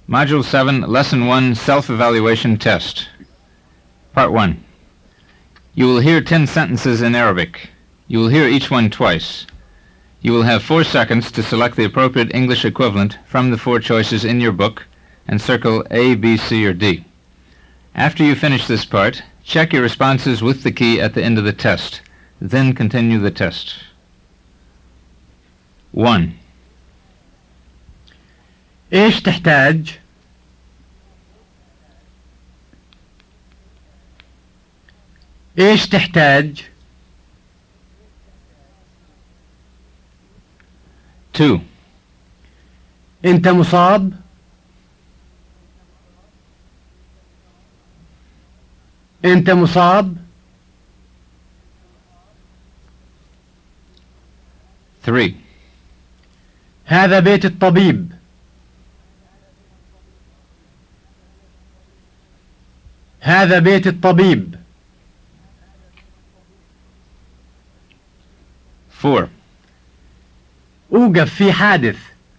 Module 7, Lesson 1, Self-Evaluation Test. Part 1. You will hear 10 sentences in Arabic. You will hear each one twice. You will have 4 seconds to select the appropriate English equivalent from the 4 choices in your book and circle A, B, C, or D. After you finish this part, check your responses with the key at the end of the test. Then continue the test. 1. إيش تحتاج؟ إيش تحتاج؟ 2. أنت مصاب؟ أنت مصاب؟ 3. هذا بيت الطبيب. هذا بيت الطبيب. 4. أوقف في حادث.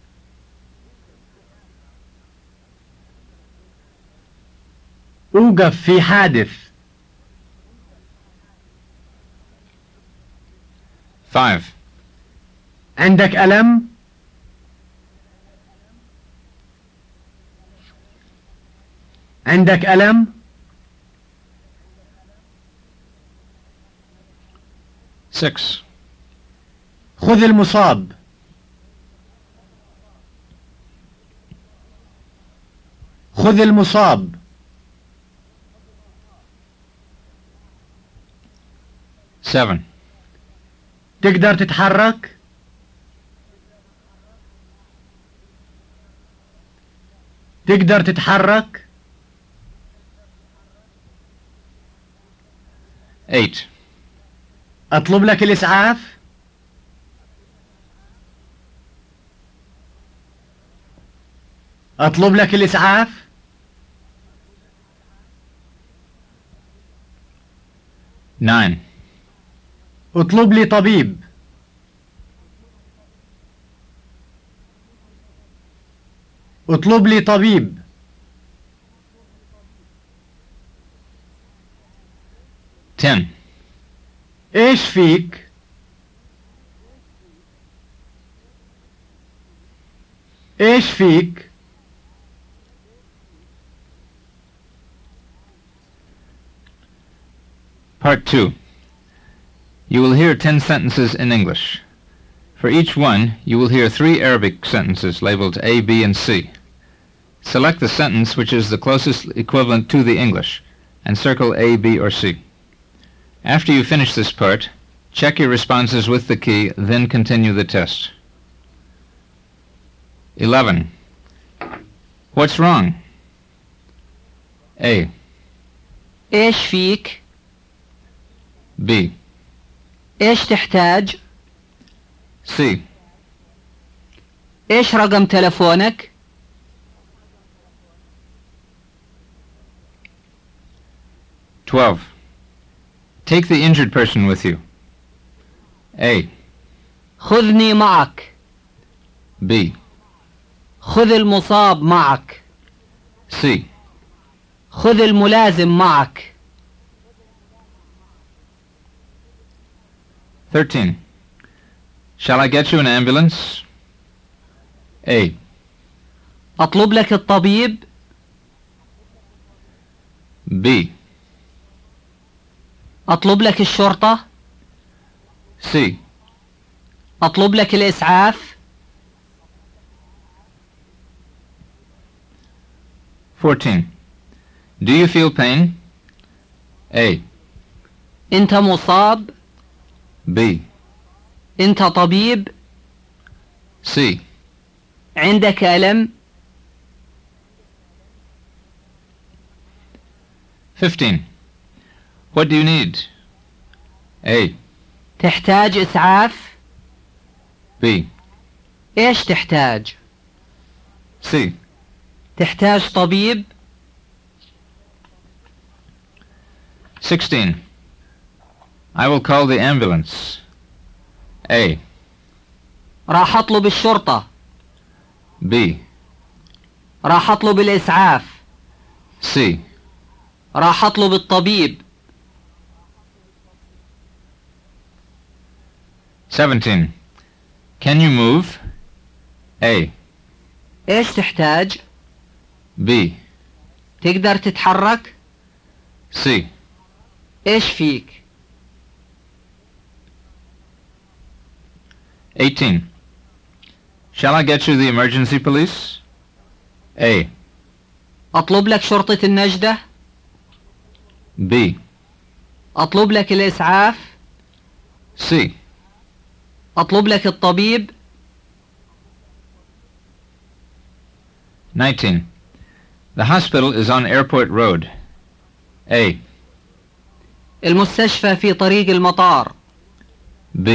أوقف في حادث. 5. عندك ألم؟ عندك ألم؟ 6. خذ المصاب. خذ المصاب. 7. تقدر تتحرك؟ تقدر تتحرك؟ 8. أطلب لك الإسعاف؟ أطلب لك الإسعاف؟ 9. اطلب لي طبيب. اطلب لي طبيب. 10. إيش فيك؟ إيش فيك؟ Part 2. You will hear 10 sentences in English. For each one, you will hear 3 Arabic sentences labeled A, B, and C. Select the sentence which is the closest equivalent to the English and circle A, B, or C. After you finish this part, check your responses with the key, then continue the test. 11. What's wrong? A. إيش فيك؟ B. إيش تحتاج؟ C. إيش رقم تلفونك؟ 12. Take the injured person with you. A. خذني معك. B. خذ المصاب معك. C. خذ الملازم معك. 13. Shall I get you an ambulance? A. أطلب لك الطبيب. B. أطلب لك الشرطة. C. أطلب لك الإسعاف. 14. Do you feel pain? A. أنت مصاب. B. أنت طبيب. C. عندك ألم. 15. What do you need? A. تحتاج إسعاف. B. إيش تحتاج؟ C. تحتاج طبيب. 16. I will call the ambulance. A. راح أطلب الشرطة. B. راح أطلب الإسعاف. C. راح أطلب الطبيب. 17. Can you move? A. إيش تحتاج؟ B. تقدر تتحرك؟ C. إيش فيك؟ 18. Shall I get you the emergency police? A. أطلب لك شرطة النجدة؟ B. أطلب لك الإسعاف؟ C. أطلب لك الطبيب؟ 19. The hospital is on Airport Road. A. المستشفى في طريق المطار. B.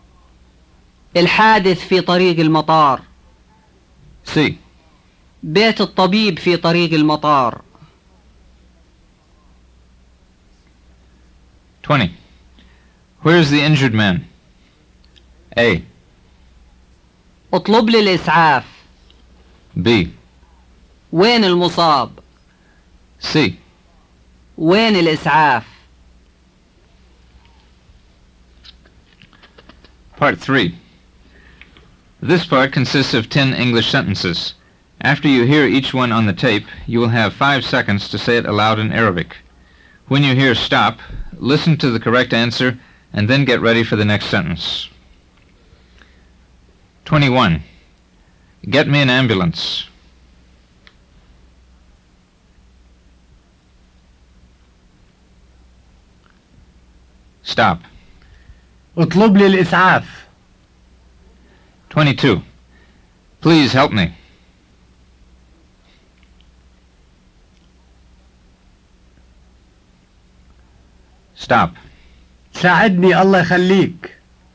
الحادث في طريق المطار. C. بيت الطبيب في طريق المطار. 20. Where's the injured man? A. اطلب لي الإسعاف. B. وين المصاب؟ C. وين الإسعاف؟ Part 3. This part consists of 10 English sentences. After you hear each one on the tape, you will have 5 seconds to say it aloud in Arabic. When you hear stop, listen to the correct answer and then get ready for the next sentence. 21. Get me an ambulance. Stop. اطلب لي الإسعاف. 22. Please help me. Stop. ساعدني الله يخليك.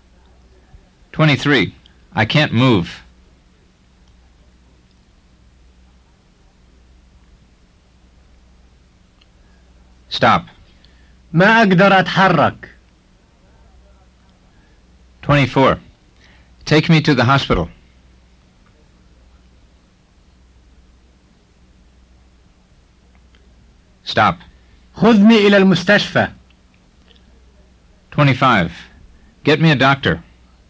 23. I can't move. Stop. ما أقدر أتحرك. 24. Take me to the hospital. Stop. خذني إلى المستشفى. 25. Get me a doctor.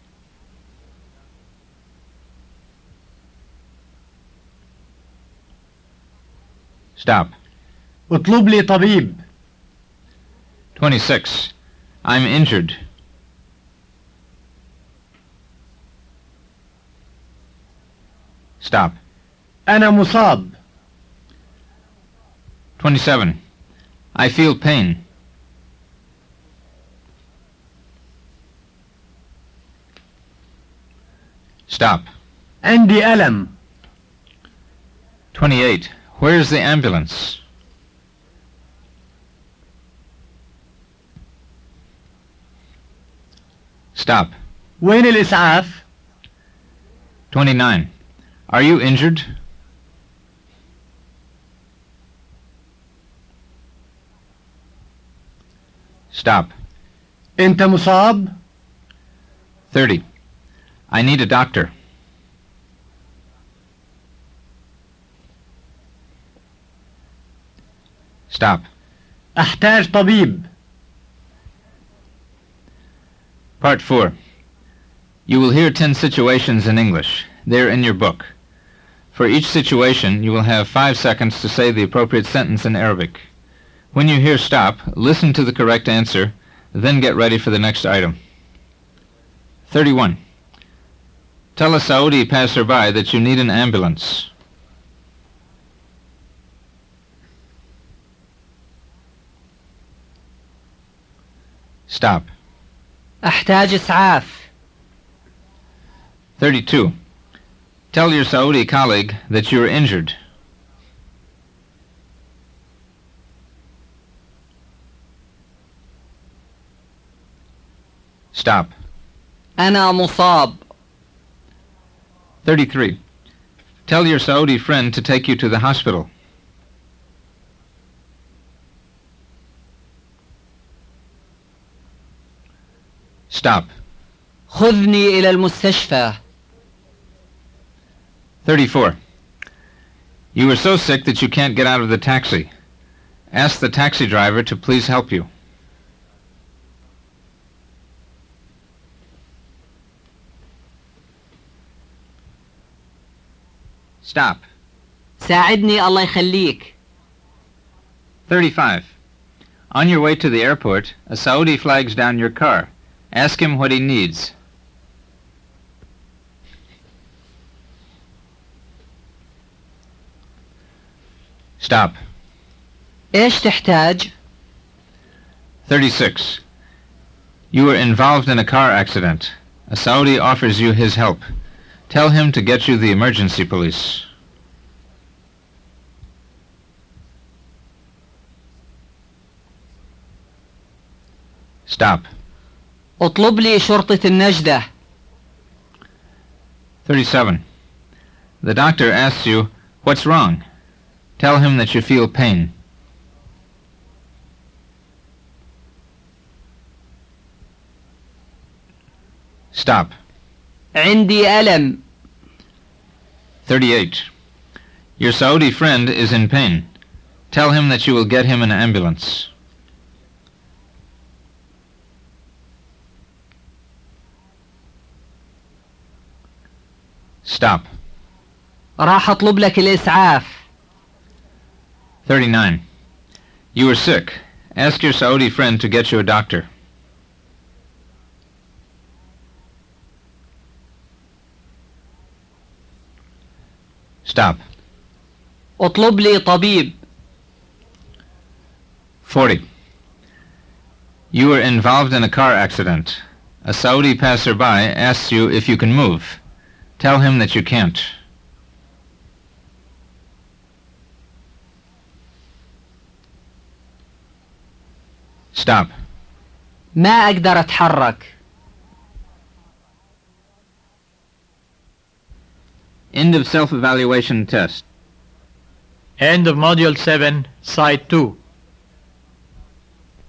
Stop. اطلب لي طبيب. 26. I'm injured. Stop. أنا مصاب. 27. I feel pain. Stop. عندي ألم. 28. Where's the ambulance? Stop. وين الإسعاف؟ 29. Are you injured? Stop. أنت مصاب؟ 30. I need a doctor. Stop. أحتاج طبيب. Part 4. You will hear 10 situations in English. They're in your book. For each situation, you will have 5 seconds to say the appropriate sentence in Arabic. When you hear stop, listen to the correct answer, then get ready for the next item. 31. Tell a Saudi passerby that you need an ambulance. Stop. أحتاج إسعاف. 32. Tell your Saudi colleague that you are injured. Stop. أنا مصاب. 33. Tell your Saudi friend to take you to the hospital. Stop. خذني إلى المستشفى. 34. You are so sick that you can't get out of the taxi. Ask the taxi driver to please help you. Stop. ساعدني الله يخليك. 35. On your way to the airport, a Saudi flags down your car. Ask him what he needs. Stop. إيش تحتاج؟ 36. You were involved in a car accident. A Saudi offers you his help. Tell him to get you the emergency police. Stop. اطلب لي شرطة النجدة. 37. The doctor asks you, what's wrong? Tell him that you feel pain. Stop. عندي ألم. 38. Your Saudi friend is in pain. Tell him that you will get him an ambulance. Stop. راح أطلب لك الإسعاف. 39. You are sick. Ask your Saudi friend to get you a doctor. Stop. اطلب لي طبيب. 40. You were involved in a car accident. A Saudi passerby asks you if you can move. Tell him that you can't. Stop. ما أقدر أتحرك. End of self-evaluation test. End of Module 7, Side 2.